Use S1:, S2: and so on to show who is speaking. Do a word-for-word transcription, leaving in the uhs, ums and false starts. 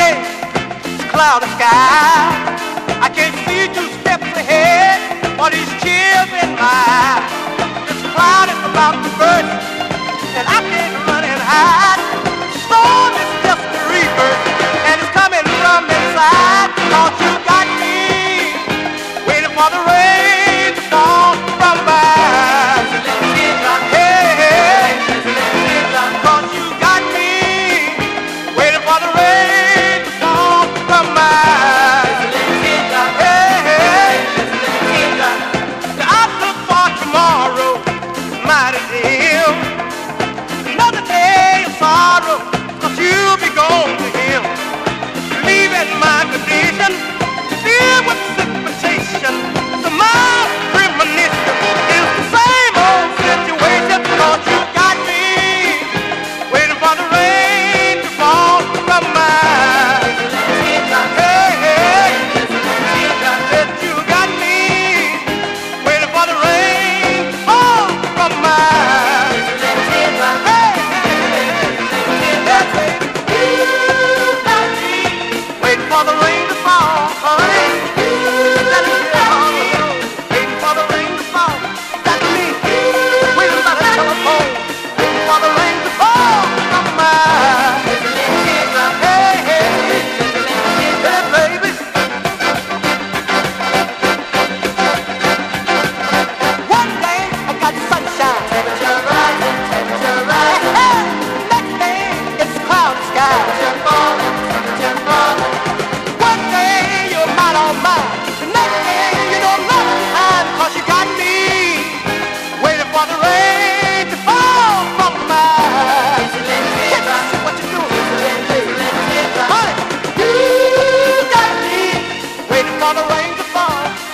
S1: day, it's cloudy sky. I can't see two steps ahead, but these tears in my eyes. This cloud is about to burst, and I can't run and hide. The storm is just a reaper, and it's coming from inside. Cause you got me waiting for the rain to fall from by. Hey, hey, cause you got me waiting for the rain to fall from by. Hey, hey, the outlook for tomorrow is mighty dim. Another day of sorrow, cause you'll be gone to him. Leaving my condition, filled with precipitation. So my premonition is the same old situation. Cause you got me waiting for the rain to fall from my. Hey, hey, that you got me waiting for the rain to fall from my. Hey, hey, baby, you got me waiting for the rain to fall, honey. Let it fall, waiting for the rain to fall. Got me waiting by the telephone, waiting for the rain to fall from my. Hey, hey, hey, baby. One day I got sunshine, temperature rising, temperature rising. Hey, next day it's cloudy sky, temperature falling, temperature falling.